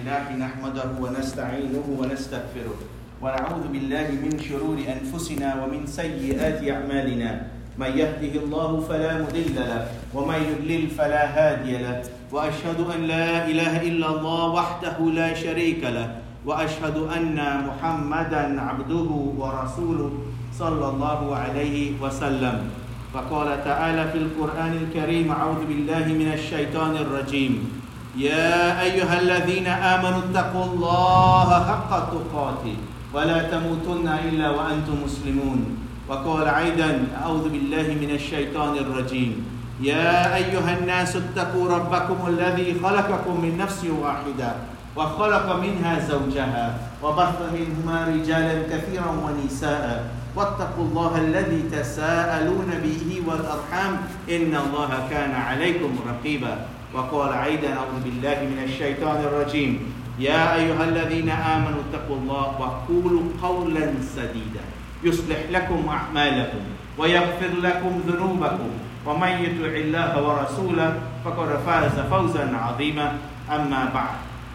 لله نحمده ونستعينه ونستغفره ونعوذ بالله من شرور أنفسنا ومن سيئات أعمالنا من يهده الله فلا مضل له ومن يضلل فلا هادي له وأشهد أن لا إله إلا الله وحده لا شريك له وأشهد أن محمدا عبده ورسوله صلى الله عليه وسلم فقال تعالى في القرآن الكريم أعوذ بالله من الشيطان الرجيم يا أيها الذين آمنوا اتقوا الله حق تقاته ولا تموتن إلا وأنتم مسلمون وقال أيضا أعوذ بالله من الشيطان الرجيم يا أيها الناس اتقوا ربكم الذي خلقكم من نفس واحدة وخلق منها زوجها وبث منهما رجالا كثيرا ونساء واتقوا الله الذي تساءلون به والأرحام إن الله كان عليكم رقيبا وقال أيضا أعوذ بالله من الشيطان الرجيم يا أيها الذين آمنوا اتقوا الله وقولوا قولا سديدا يصلح لكم أعمالكم ويغفر لكم ذنوبكم ومن يطع الله ورسوله فقد فاز فوزا عظيما أما بعد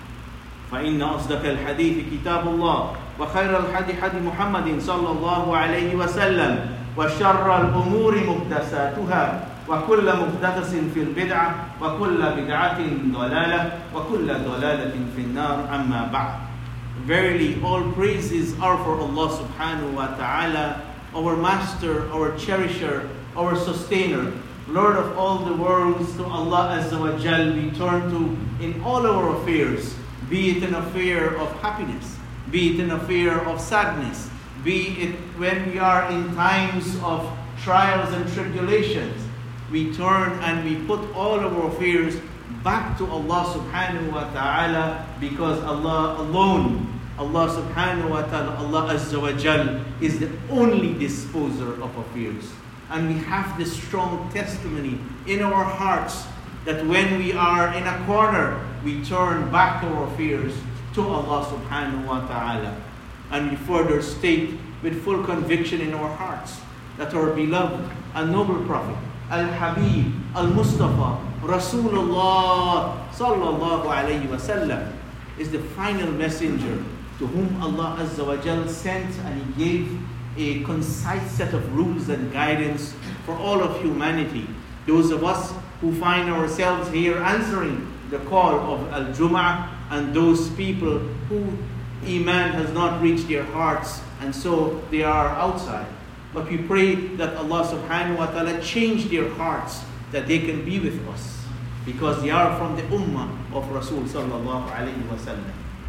فإن أصدق الحديث كتاب الله وخير الحديث حديث محمد صلى الله عليه وسلم وشر الأمور محدثاتها وكل محدثة في البدعة وكل بدعة ضلالة وكل ضلالة في النار أما بعد. Verily all praises are for Allah subhanahu wa ta'ala, our master, our cherisher, our sustainer, Lord of all the worlds. To Allah Azza wa Jal we turn to in all our affairs, be it an affair of happiness, be it an affair of sadness, be it when we are in times of trials and tribulations. We turn and we put all our affairs back to Allah subhanahu wa ta'ala, because Allah alone, Allah subhanahu wa ta'ala, Allah Azza wa Jal is the only disposer of affairs. And we have this strong testimony in our hearts that when we are in a corner, we turn back our affairs to Allah subhanahu wa ta'ala. And we further state with full conviction in our hearts that our beloved and noble Prophet, Al-Habib, Al-Mustafa, Rasulullah sallallahu alayhi wa sallam is the final messenger to whom Allah Azza wa Jal sent, and He gave a concise set of rules and guidance for all of humanity. Those of us who find ourselves here answering the call of Al-Jum'ah, and those people who Iman has not reached their hearts and so they are outside. But we pray that Allah subhanahu wa ta'ala change their hearts, that they can be with us, because they are from the ummah of Rasul sallallahu alayhi wa sallam.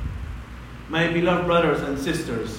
My beloved brothers and sisters,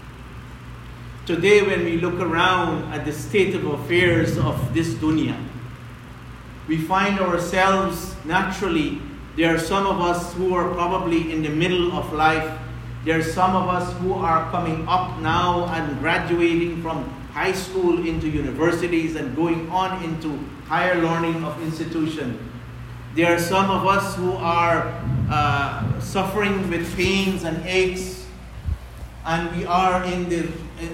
today when we look around at the state of affairs of this dunya, we find ourselves naturally, there are some of us who are probably in the middle of life. There are some of us who are coming up now and graduating from high school into universities and going on into higher learning of institution. There are some of us who are suffering with pains and aches, and we are in the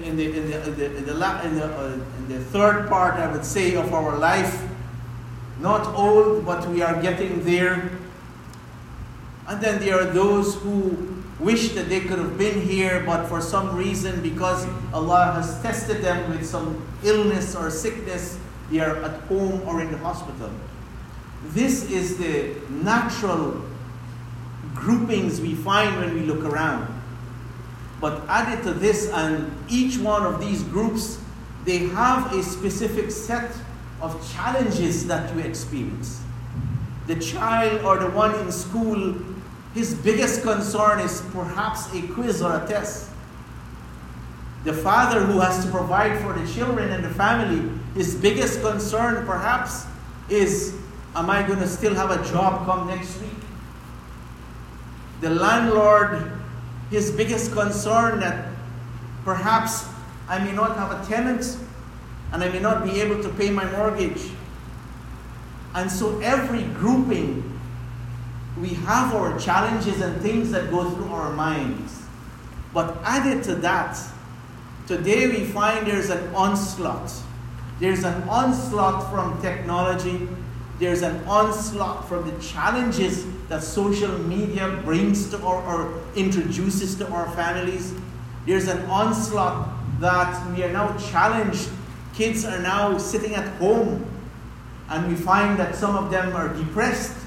third part, I would say, of our life. Not old, but we are getting there. And then there are those who wish that they could have been here, but for some reason, because Allah has tested them with some illness or sickness, they are at home or in the hospital. This is the natural groupings we find when we look around. But added to this, and each one of these groups, they have a specific set of challenges that we experience. The child or the one in school, his biggest concern is perhaps a quiz or a test. The father who has to provide for the children and the family, his biggest concern perhaps is, am I going to still have a job come next week? The landlord, his biggest concern that perhaps I may not have a tenant and I may not be able to pay my mortgage. And so every grouping, we have our challenges and things that go through our minds. But added to that, today we find there's an onslaught. There's an onslaught from technology. There's an onslaught from the challenges that social media brings to or introduces to our families. There's an onslaught that we are now challenged. Kids are now sitting at home, and we find that some of them are depressed.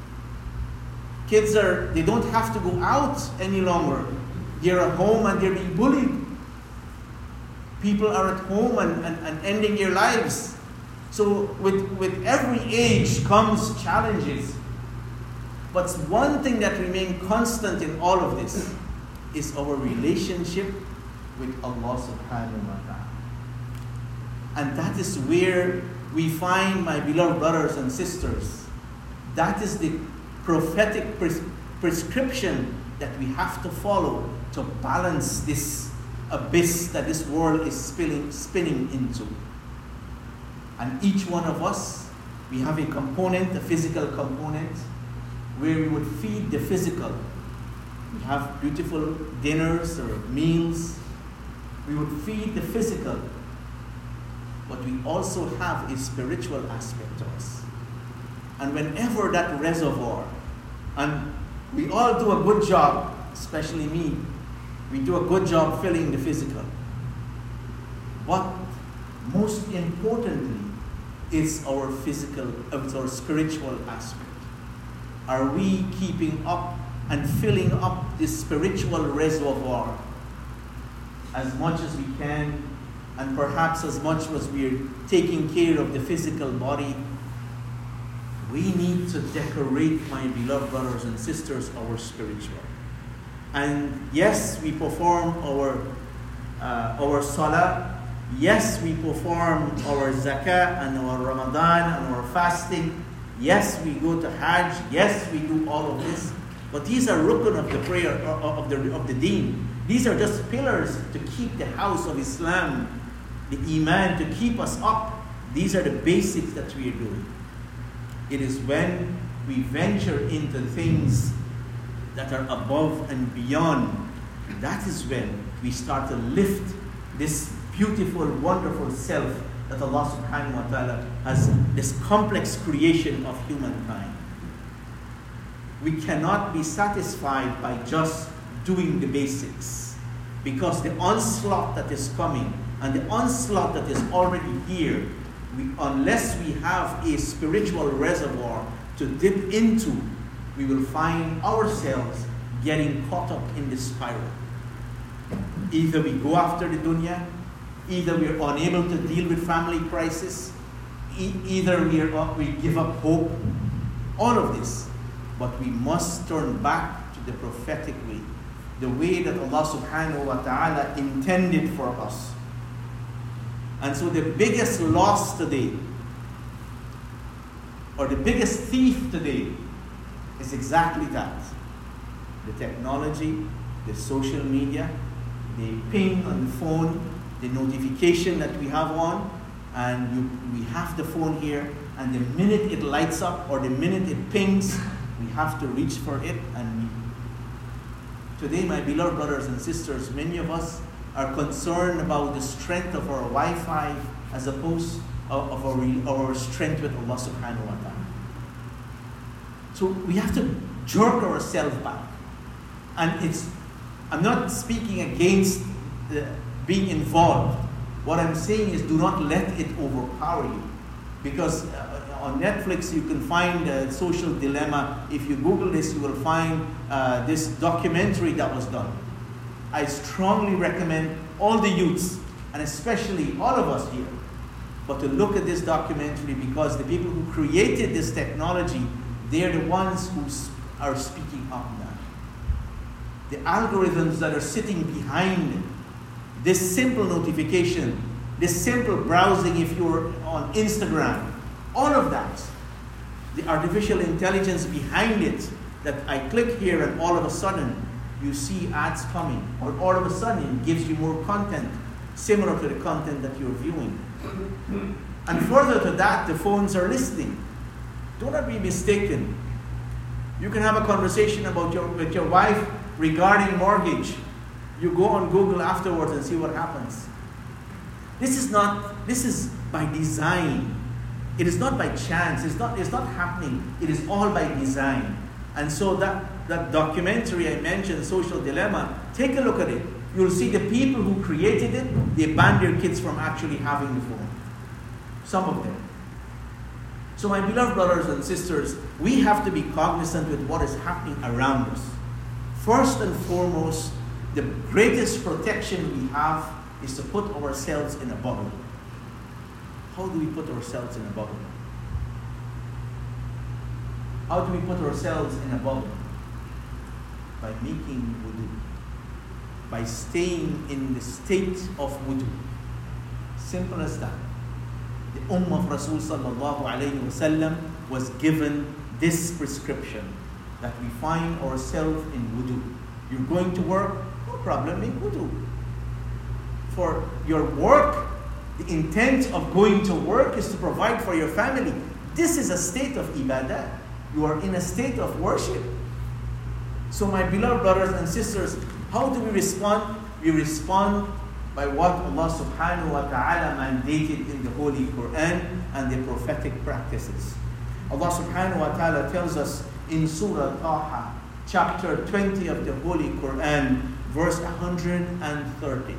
They don't have to go out any longer. They're at home and they're being bullied. People are at home and ending their lives. So with every age comes challenges. But one thing that remains constant in all of this is our relationship with Allah subhanahu wa ta'ala. And that is where we find, my beloved brothers and sisters, that is the prophetic prescription that we have to follow to balance this abyss that this world is spinning into. And each one of us, we have a component, a physical component, where we would feed the physical. We have beautiful dinners or meals. We would feed the physical. But we also have a spiritual aspect to us. And whenever that reservoir, and we all do a good job, especially me, we do a good job filling the physical. But most importantly, is our our spiritual aspect. Are we keeping up and filling up this spiritual reservoir as much as we can, and perhaps as much as we're taking care of the physical body? We need to decorate, my beloved brothers and sisters, our spiritual. And yes, we perform our salah. Yes, we perform our zakah and our Ramadan and our fasting. Yes, we go to Hajj. Yes, we do all of this. But these are rukun of the prayer, of the deen. These are just pillars to keep the house of Islam, the iman, to keep us up. These are the basics that we are doing. It is when we venture into things that are above and beyond, that is when we start to lift this beautiful, wonderful self that Allah subhanahu wa ta'ala has, this complex creation of humankind. We cannot be satisfied by just doing the basics, because the onslaught that is coming and the onslaught that is already here, unless we have a spiritual reservoir to dip into, we will find ourselves getting caught up in this spiral. Either we go after the dunya, either we are unable to deal with family crisis, either we give up hope, all of this. But we must turn back to the prophetic way, the way that Allah subhanahu wa ta'ala intended for us. And so the biggest loss today, or the biggest thief today, is exactly that. The technology, the social media, the ping on the phone, the notification that we have on, and we have the phone here, and the minute it lights up or the minute it pings, we have to reach for it. And today, my beloved brothers and sisters, many of us are concerned about the strength of our Wi-Fi as opposed of our strength with Allah subhanahu wa ta'ala. So we have to jerk ourselves back. And I'm not speaking against being involved. What I'm saying is, do not let it overpower you. Because on Netflix you can find Social Dilemma. If you Google this, you will find this documentary that was done. I strongly recommend all the youths, and especially all of us here, but to look at this documentary, because the people who created this technology, they're the ones who are speaking up now. The algorithms that are sitting behind this simple notification, this simple browsing if you're on Instagram, all of that, the artificial intelligence behind it, that I click here and all of a sudden you see ads coming, or all of a sudden it gives you more content similar to the content that you're viewing. And further to that, the phones are listening. Do not be mistaken. You can have a conversation with your wife regarding mortgage. You go on Google afterwards and see what happens. This is by design. It is not by chance. It's not happening. It is all by design. And so that documentary I mentioned, Social Dilemma, take a look at it. You'll see the people who created it, they banned their kids from actually having the phone. Some of them. So my beloved brothers and sisters, we have to be cognizant with what is happening around us. First and foremost, the greatest protection we have is to put ourselves in a bubble. How do we put ourselves in a bubble? How do we put ourselves in a bubble? By making wudu. By staying in the state of wudu. Simple as that. The Ummah of Rasul sallallahu alayhi wa sallam was given this prescription, that we find ourselves in wudu. You're going to work, no problem, make wudu. For your work, the intent of going to work is to provide for your family. This is a state of ibadah. You are in a state of worship. So my beloved brothers and sisters, how do we respond? We respond by what Allah subhanahu wa ta'ala mandated in the Holy Quran and the prophetic practices. Allah subhanahu wa ta'ala tells us in Surah Taha, chapter 20 of the Holy Quran, verse 130.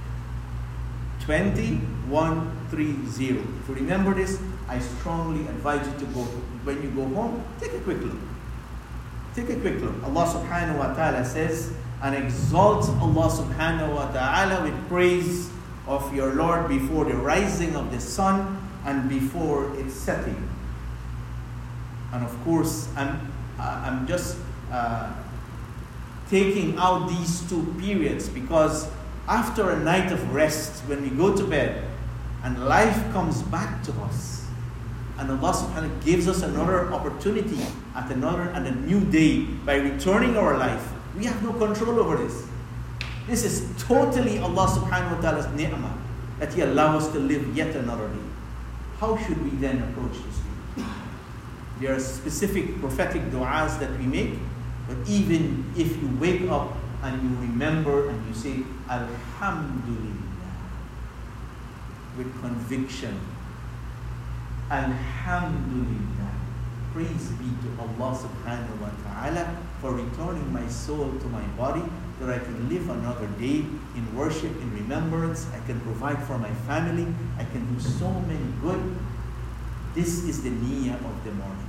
2130. If you remember this, I strongly advise you to go, when you go home, take a quick look. Take a quick look. Allah subhanahu wa ta'ala says, and exalt Allah subhanahu wa ta'ala with praise of your Lord before the rising of the sun and before its setting. And of course, I'm just taking out these two periods because after a night of rest, when we go to bed and life comes back to us, and Allah subhanahu wa ta'ala gives us another opportunity at a new day by returning our life, we have no control over this. This is totally Allah subhanahu wa ta'ala's ni'mah, that He allows us to live yet another day. How should we then approach this day? There are specific prophetic du'as that we make, but even if you wake up and you remember and you say, Alhamdulillah, with conviction, Alhamdulillah, praise be to Allah subhanahu wa ta'ala for returning my soul to my body, that I can live another day in worship, in remembrance. I can provide for my family. I can do so many good. This is the niyyah of the morning.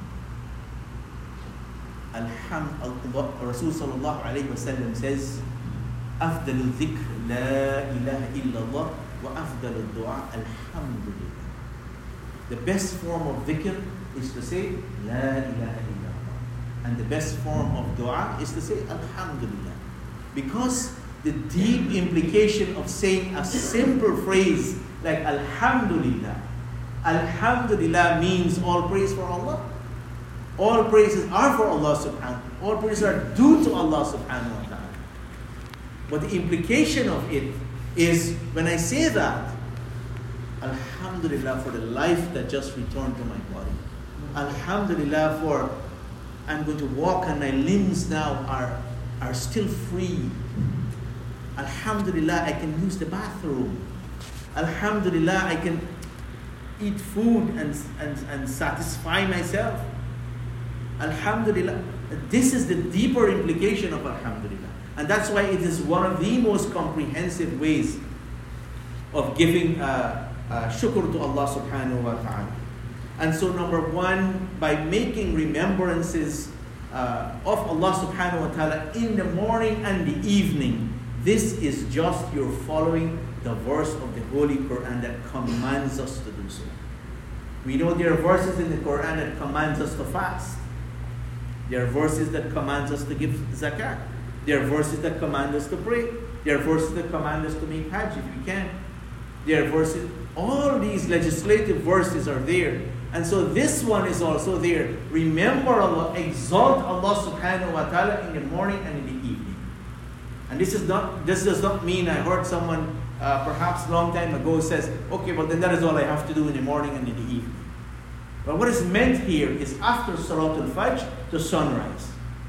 Rasul sallallahu alayhi wa sallam says, أفضل الذكر لا إله إلا الله وأفضل الدعاء الحمد لله. The best form of dhikr is to say La ilaha illallah. And the best form of dua is to say Alhamdulillah. Because the deep implication of saying a simple phrase like Alhamdulillah. Alhamdulillah means all praise for Allah. All praises are for Allah subhanahu. All praises are due to Allah subhanahu wa ta'ala. But the implication of it is when I say that, Alhamdulillah for the life that just returned to my body. Alhamdulillah for I'm going to walk and my limbs now are still free. Alhamdulillah I can use the bathroom. Alhamdulillah I can eat food and satisfy myself. Alhamdulillah. This is the deeper implication of Alhamdulillah. And that's why it is one of the most comprehensive ways of giving shukr to Allah subhanahu wa ta'ala. And so number one, by making remembrances of Allah subhanahu wa ta'ala in the morning and the evening, this is just you're following the verse of the Holy Quran that commands us to do so. We know there are verses in the Quran that commands us to fast. There are verses that command us to give zakat. There are verses that command us to pray. There are verses that command us to make hajj if we can. There are verses, all these legislative verses are there. And so this one is also there. Remember Allah, exalt Allah subhanahu wa ta'ala in the morning and in the evening. And this does not mean, I heard someone perhaps a long time ago says, okay, well then that is all I have to do in the morning and in the evening. But what is meant here is after Salatul Fajr to sunrise.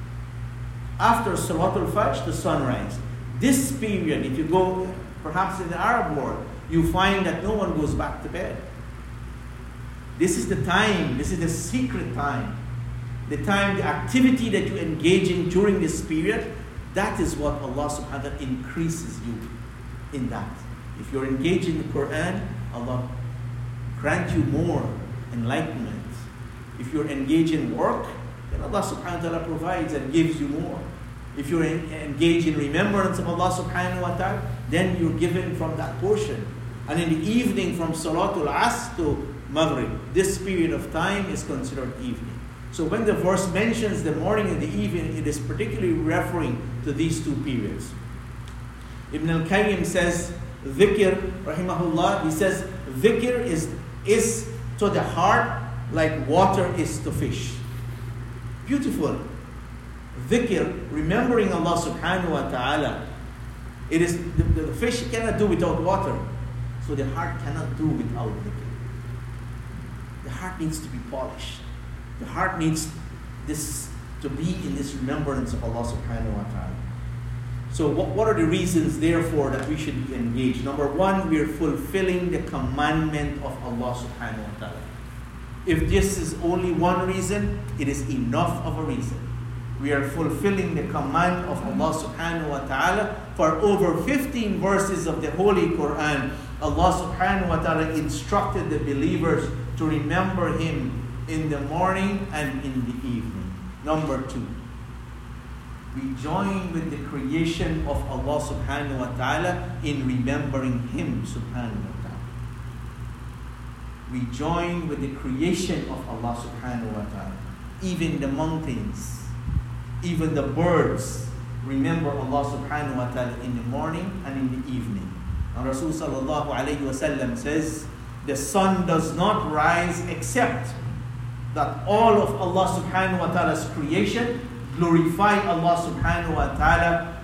After Salatul Fajr to sunrise. This period, if you go perhaps in the Arab world, you find that no one goes back to bed. This is the time, this is the secret time. The time, the activity that you engage in during this period, that is what Allah subhanahu wa ta'ala increases you in that. If you're engaged in the Quran, Allah grant you more enlightenment. If you're engaged in work, then Allah subhanahu wa ta'ala provides and gives you more. If you're engaged in remembrance of Allah subhanahu wa ta'ala, then you're given from that portion. And in the evening from Salatul Asr to Maghrib, this period of time is considered evening. So when the verse mentions the morning and the evening, it is particularly referring to these two periods. Ibn al-Qayyim says, dhikr, rahimahullah, he says, dhikr is to the heart like water is to fish. Beautiful. Dhikr, remembering Allah subhanahu wa ta'ala, it is the fish cannot do without water. So the heart cannot do without dhikr. The heart needs to be polished. The heart needs this to be in this remembrance of Allah subhanahu wa ta'ala. So what are the reasons therefore that we should be engaged? Number one, we are fulfilling the commandment of Allah subhanahu wa ta'ala. If this is only one reason, it is enough of a reason. We are fulfilling the command of Allah subhanahu wa ta'ala. For over 15 verses of the Holy Quran, Allah subhanahu wa ta'ala instructed the believers to remember Him in the morning and in the evening. Number two, we join with the creation of Allah subhanahu wa ta'ala in remembering Him subhanahu wa ta'ala. We join with the creation of Allah subhanahu wa ta'ala. Even the mountains, even the birds, remember Allah subhanahu wa ta'ala in the morning and in the evening. And Rasul sallallahu alayhi wa sallam says, the sun does not rise except that all of Allah subhanahu wa ta'ala's creation glorify Allah subhanahu wa ta'ala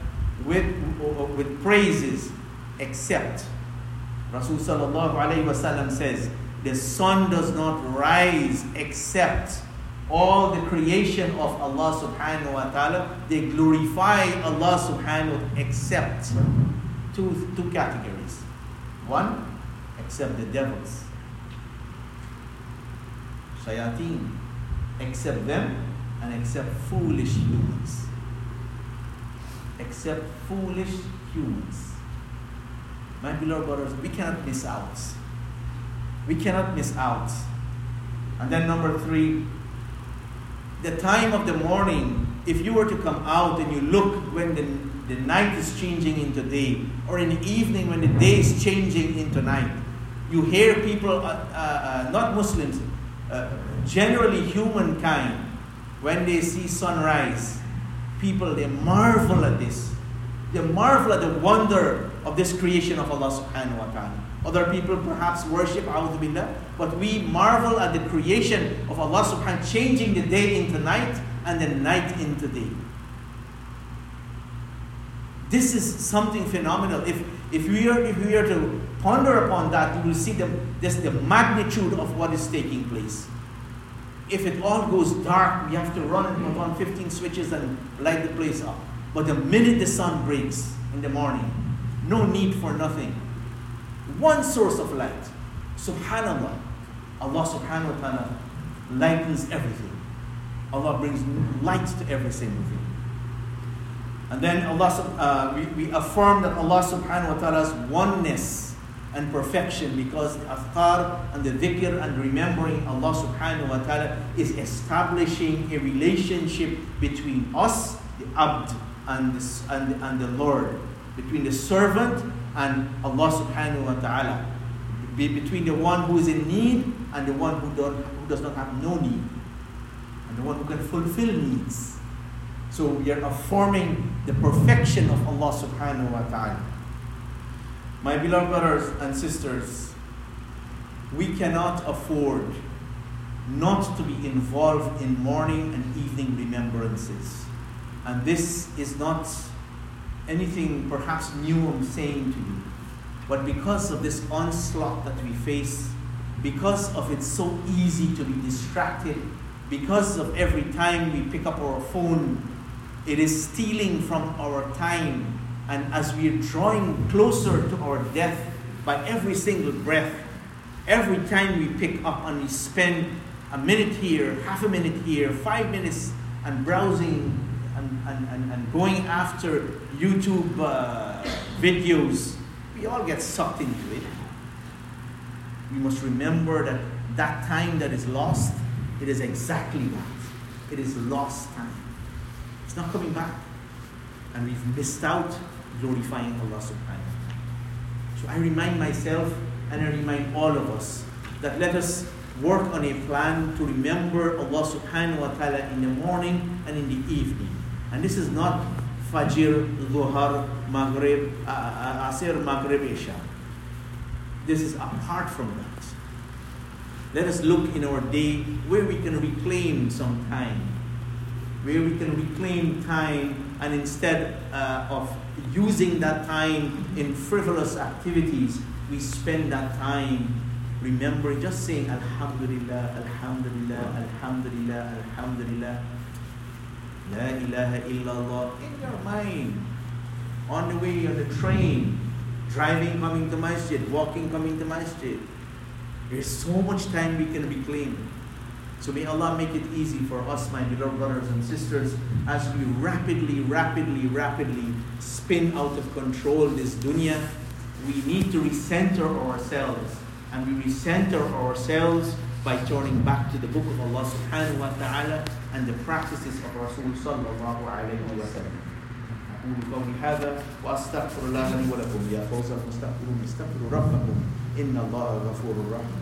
with praises, except Rasul sallallahu alayhi wa sallam says, the sun does not rise except all the creation of Allah subhanahu wa ta'ala, they glorify Allah subhanahu wa ta'ala except two categories. One, except the devils. Shayateen, except them, and except foolish humans. Except foolish humans. My beloved brothers, we cannot miss out. We cannot miss out. And then number three, the time of the morning, if you were to come out and you look when the night is changing into day, or in the evening when the day is changing into night, you hear people, not Muslims, generally humankind, when they see sunrise, people, they marvel at this. They marvel at the wonder of this creation of Allah subhanahu wa ta'ala. Other people perhaps worship, a'udhu billah, but we marvel at the creation of Allah subhanahu wa ta'ala, changing the day into night and the night into day. This is something phenomenal. If we are to ponder upon that, you will see the magnitude of what is taking place. If it all goes dark, we have to run and put on 15 switches and light the place up. But the minute the sun breaks in the morning, no need for nothing. One source of light. Subhanallah. Allah subhanahu wa ta'ala lightens everything. Allah brings light to every single thing. And then we affirm that Allah subhanahu wa ta'ala's oneness and perfection, because the afkar and the dhikr and remembering Allah subhanahu wa ta'ala is establishing a relationship between us, the abd, and the Lord, between the servant and Allah subhanahu wa ta'ala, between the one who is in need and the one who does not have no need, and the one who can fulfill needs. So we are affirming the perfection of Allah subhanahu wa ta'ala. My beloved brothers and sisters, we cannot afford not to be involved in morning and evening remembrances. And this is not anything perhaps new I'm saying to you, but because of this onslaught that we face, because of it's so easy to be distracted, because of every time we pick up our phone, it is stealing from our time. And as we are drawing closer to our death by every single breath, Every time we pick up and we spend a minute here, half a minute here, 5 minutes, and browsing and going after YouTube videos, we all get sucked into it. We must remember that that time that is lost, it is exactly that. It is lost time. It's not coming back. And we've missed out glorifying Allah subhanahu wa ta'ala. So I remind myself and I remind all of us that let us work on a plan to remember Allah subhanahu wa ta'ala in the morning and in the evening. And this is not Fajr, Dhuhr, Maghrib, Asr, Maghrib, Isha. This is apart from that. Let us look in our day where we can reclaim some time. Where we can reclaim time, and instead of using that time in frivolous activities, we spend that time remembering, just saying Alhamdulillah, Alhamdulillah, Alhamdulillah, Alhamdulillah, La ilaha illallah in your mind. On the way, on the train, driving, coming to masjid, walking, coming to masjid. There's so much time we can reclaim. So may Allah make it easy for us, my beloved brothers and sisters, as we rapidly spin out of control this dunya. We need to recenter ourselves, and we recenter ourselves by turning back to the book of Allah subhanahu wa ta'ala and the practices of Rasul sallallahu alayhi wa sallam. أقول قولي هذا وأستغفر الله لي ولكم يا فوز المستغفرون استغفروا ربكم إن الله غفور رحيم.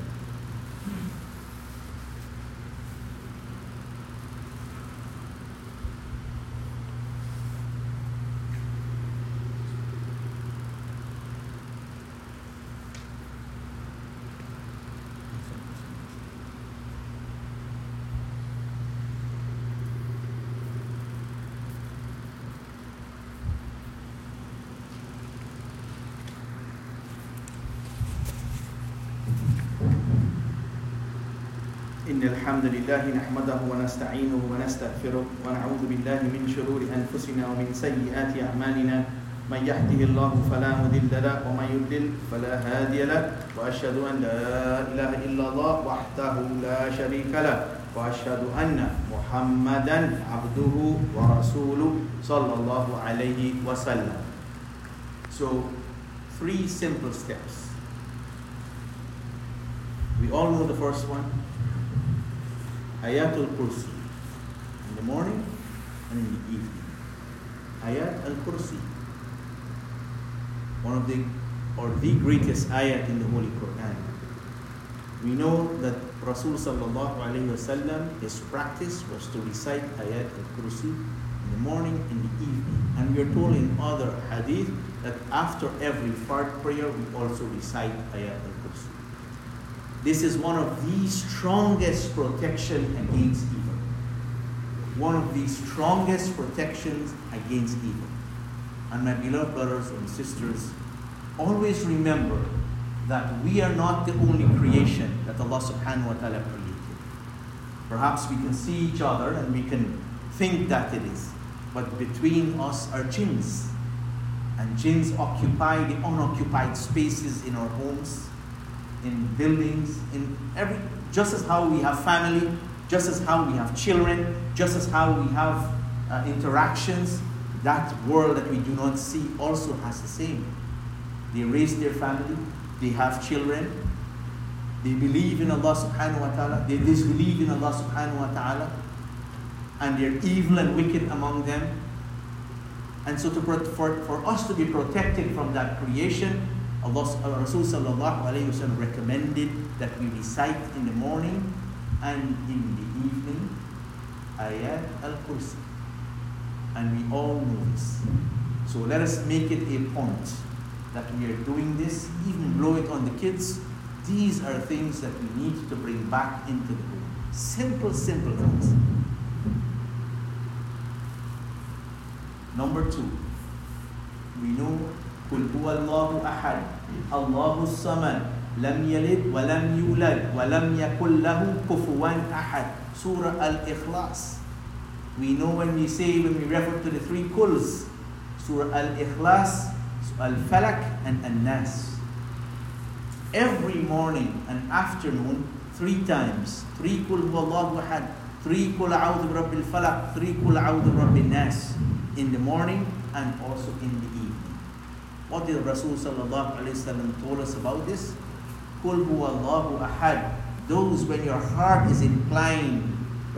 إن الحمد لله نحمده ونستعينه ونستغفره ونعوذ بالله من شرور أنفسنا ومن سيئات أعمالنا من يهده الله فلا مضل له ومن يضلل فلا هادي له وأشهد أن لا إله إلا الله وحده لا شريك له وأشهد أن محمدا عبده ورسوله صلى الله عليه وسلم. So 3 simple steps. We all know the first one. Ayatul Kursi in the morning and in the evening. Ayat al-Kursi, one of the greatest ayat in the Holy Quran. We know that Rasul sallallahu alaihi wasallam, his practice was to recite Ayat al-Kursi in the morning and the evening. And we are told in other hadith that after every Fard prayer we also recite Ayat al-Kursi. This is one of the strongest protection against evil. One of the strongest protections against evil. And my beloved brothers and sisters, always remember that we are not the only creation that Allah subhanahu wa ta'ala created. Perhaps we can see each other and we can think that it is. But between us are jinns. And jinns occupy the unoccupied spaces in our homes, in buildings, just as how we have family, just as how we have children, just as how we have interactions, that world that we do not see also has the same. They raise their family, they have children, they believe in Allah subhanahu wa ta'ala, they disbelieve in Allah subhanahu wa ta'ala, and they're evil and wicked among them. And so for us to be protected from that creation, Rasul sallallahu alayhi wa sallam recommended that we recite in the morning and in the evening Ayat al-Kursi. And we all know this. So let us make it a point that we are doing this, even blow it on the kids. These are things that we need to bring back into the home. Simple things. Number 2, we know قل هو الله أحد الله الصمد لم يلد ولم يولد ولم يكن له كفوا أحد. Surah Al-Ikhlas. We know when we refer to the 3 kuls, Surah Al-Ikhlas, Al-Falak, and An-Nas. every morning and afternoon 3 times. 3 Qul Huwallahu Ahad, 3 Qul A'udhu Birabbil Falaq, 3 Qul A'udhu Birabbin Nas, in the morning and also in the evening. What did Rasul sallallahu alaihi wasallam told us about this? Qul Huwallahu Ahad. Those when your heart is inclined,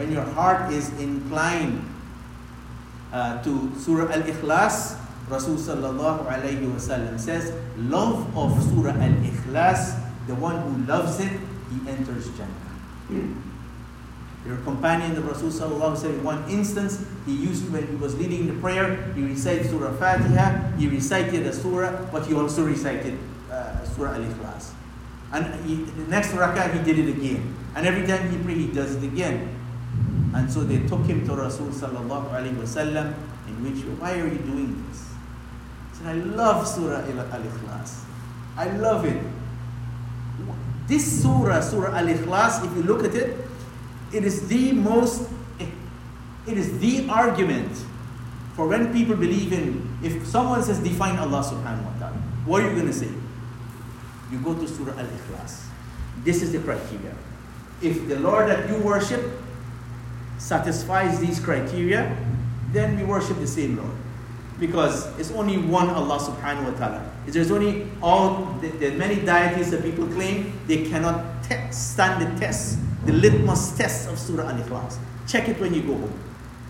to Surah Al-Ikhlas, Rasul sallallahu alayhi wasallam says, love of Surah Al-Ikhlas, the one who loves it, he enters Jannah. Your companion, the Rasul sallallahu alayhi wasallam, in one instance, he used to, when he was leading the prayer, he recited Surah Fatiha, he recited a surah, but he also recited Surah Al-Ikhlas. And the next rak'ah he did it again. And every time he prayed, he does it again. And so they took him to Rasul sallallahu alayhi wasallam, in which, why are you doing this? He said, I love Surah Al-Ikhlas. I love it. This surah, Surah Al-Ikhlas, if you look at it, it is the argument for when people believe in, if someone says, define Allah subhanahu wa ta'ala, what are you going to say? You go to Surah Al-Ikhlas. This is the criteria. If the Lord that you worship satisfies these criteria, then we worship the same Lord. Because it's only one Allah subhanahu wa ta'ala. There's only all the many deities that people claim, they cannot stand the test, the litmus test of Surah Al-Ikhlas. Check it when you go home.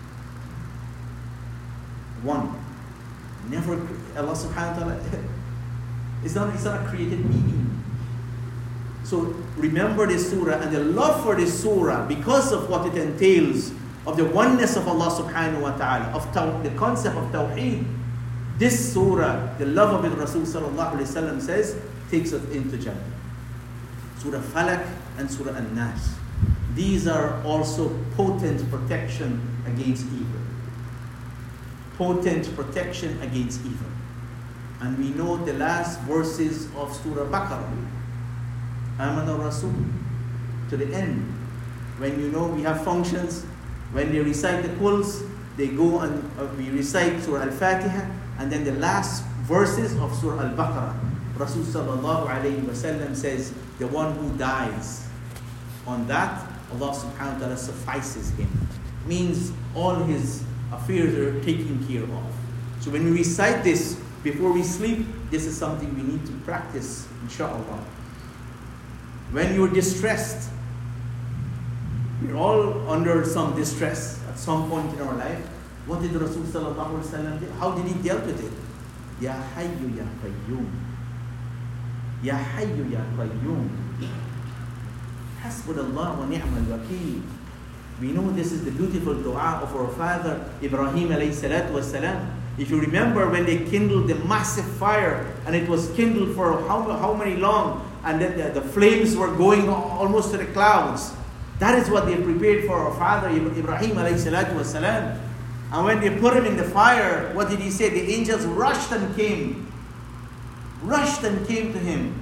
One. Never, Allah subhanahu wa ta'ala, it's not a created being. So remember this surah and the love for this surah because of what it entails, of the oneness of Allah subhanahu wa ta'ala, of the concept of Tawheed. This surah, the love of it, Rasul sallallahu alayhi wa sallam says, takes us into Jannah. Surah Falaq and Surah An-Nas. These are also potent protection against evil. Potent protection against evil. And we know the last verses of Surah Baqarah. Amana Rasul, to the end. When we have functions, when they recite the Quls, they go and we recite Surah Al-Fatiha, and then the last verses of Surah Al-Baqarah. Rasul sallallahu alayhi wa sallam says, the one who dies on that, Allah subhanahu wa ta'ala suffices him. Means all his affairs are taken care of. So when we recite this before we sleep, this is something we need to practice, inshallah. When you're distressed, we're all under some distress at some point in our life. What did Rasul sallallahu alaihi wasallam do? How did he deal with it? Ya Hayyu Ya Qayyum. Ya Hayyu Ya Qayyum. Hasbunallah wa ni'mal wakeel. We know this is the beautiful dua of our father Ibrahim alayhi salatu wasalam. If you remember when they kindled the massive fire, and it was kindled for how many long, and then the flames were going almost to the clouds. That is what they prepared for our father Ibrahim alayhi salatu wasalam. And when they put him in the fire, what did he say? The angels rushed and came to him.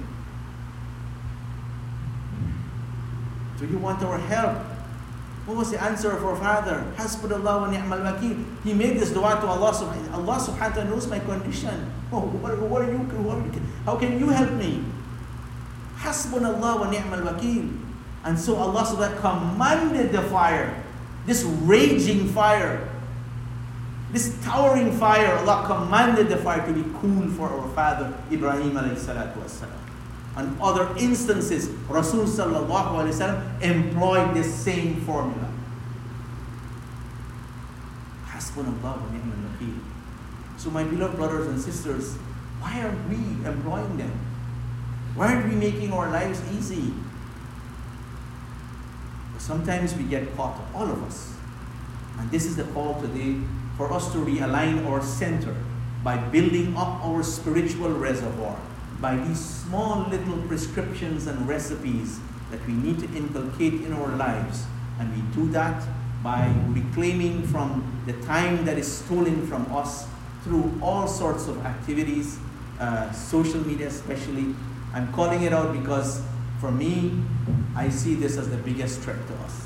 Do you want our help? What was the answer of our father? Hasbunallah wa ni'mal wakeel. He made this dua to Allah subhanahu wa ta'ala. Allah subhanahu wa ta'ala knows my condition. How can you help me? Hasbunallah wa ni'mal wakeel. And so Allah subhanahu wa ta'ala commanded the fire, this raging fire, this towering fire, Allah commanded the fire to be cool for our father Ibrahim alayhi salatu wasalam. And other instances, Rasul sallallahu alayhi wasallam employed this same formula. Hasbunallah wa ni'mal wakeel. So my beloved brothers and sisters, why aren't we employing them? Why aren't we making our lives easy? Sometimes we get caught, all of us. And this is the call today for us to realign our center by building up our spiritual reservoir, by these small little prescriptions and recipes that we need to inculcate in our lives. And we do that by reclaiming from the time that is stolen from us through all sorts of activities, social media especially. I'm calling it out because for me, I see this as the biggest threat to us.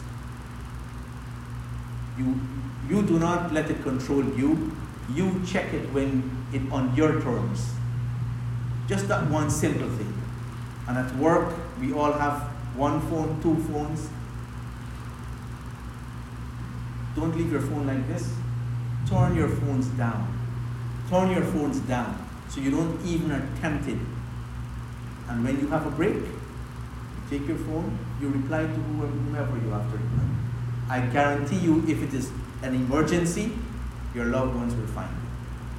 You do not let it control you. You check it when it on your terms. Just that one simple thing. And at work, we all have one phone, two phones. Don't leave your phone like this. Turn your phones down. Turn your phones down so you don't even attempt it. And when you have a break, you take your phone, you reply to whomever you have to reply. I guarantee you, if it is an emergency, your loved ones will find you.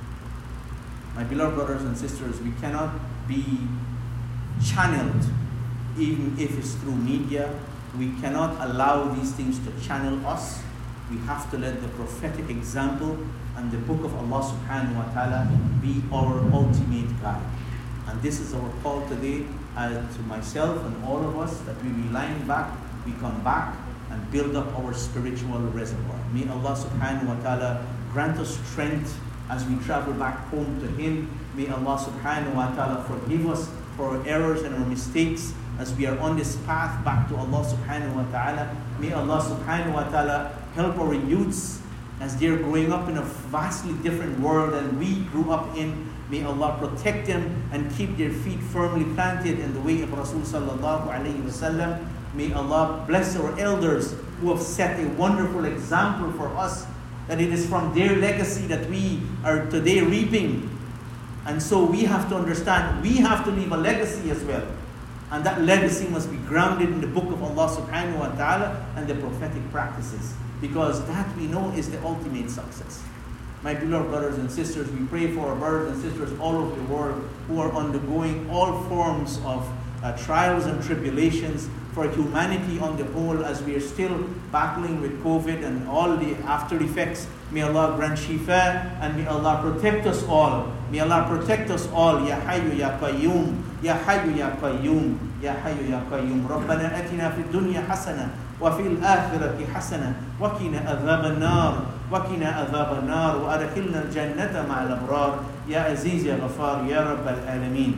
My beloved brothers and sisters, we cannot be channeled, even if it's through media. We cannot allow these things to channel us. We have to let the prophetic example and the book of Allah subhanahu wa ta'ala be our ultimate guide. And this is our call today to myself and all of us, that we reline back, we come back and build up our spiritual reservoir. May Allah subhanahu wa ta'ala grant us strength as we travel back home to Him. May Allah subhanahu wa ta'ala forgive us for our errors and our mistakes as we are on this path back to Allah subhanahu wa ta'ala. May Allah subhanahu wa ta'ala help our youths as they're growing up in a vastly different world than we grew up in. May Allah protect them and keep their feet firmly planted in the way of Rasul sallallahu alayhi wa sallam. May Allah bless our elders who have set a wonderful example for us, that it is from their legacy that we are today reaping. And so we have to understand, we have to leave a legacy as well. And that legacy must be grounded in the book of Allah subhanahu wa ta'ala and the prophetic practices. Because that we know is the ultimate success. My beloved brothers and sisters, we pray for our brothers and sisters all over the world who are undergoing all forms of trials and tribulations, for humanity on the whole, as we are still battling with COVID and all the after effects. May Allah grant shifa, and may Allah protect us all. May Allah protect us all. Ya Hayyu Ya Qayyum, Ya Hayyu Ya Qayyum, Ya Hayyu Ya Qayyum. Rabbana atina fid dunya hasana wa fil akhirati hasana wa qina adhaban nar wa qina adhaban nar wa adkhilna al-jannata ma'al abrar ya aziz ya ghafar ya rabbal alamin.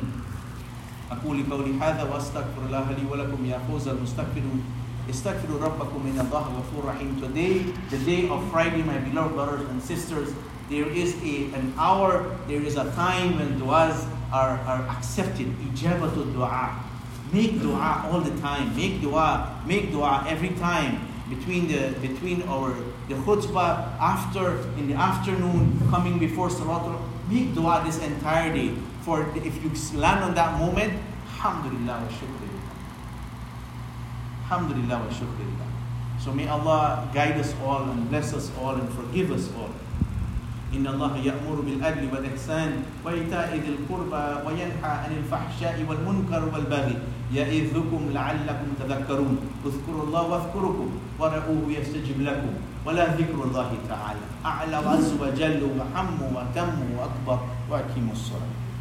أقول قولي هذا وأستغفر الله لي ولكم يا فوز المستغفرون استغفروا ربكم إن الله غفور رحيم. Today, the day of Friday, my beloved brothers and sisters, there is an hour, there is a time when du'as are accepted. Ijabatul du'a. Make du'a all the time. Make du'a every time. Between the khutbah, after, in the afternoon, coming before Salatul, make dua this entire day. For if you land on that moment, alhamdulillah wa shukrillah. Alhamdulillah wa shukrillah. So may Allah guide us all and bless us all and forgive us all. إن الله يأمر بالعدل والإحسان وإيتاء ذي القربى وينهى عن الفحشاء والمنكر والبغي يعظكم لعلكم تذكرون اذكروا الله واذكركم ورؤوه يستجب لكم ولا ذكر الله تعالى أعلى وعز وجل وحم وتم وأكبر وأقيموا الصلاة.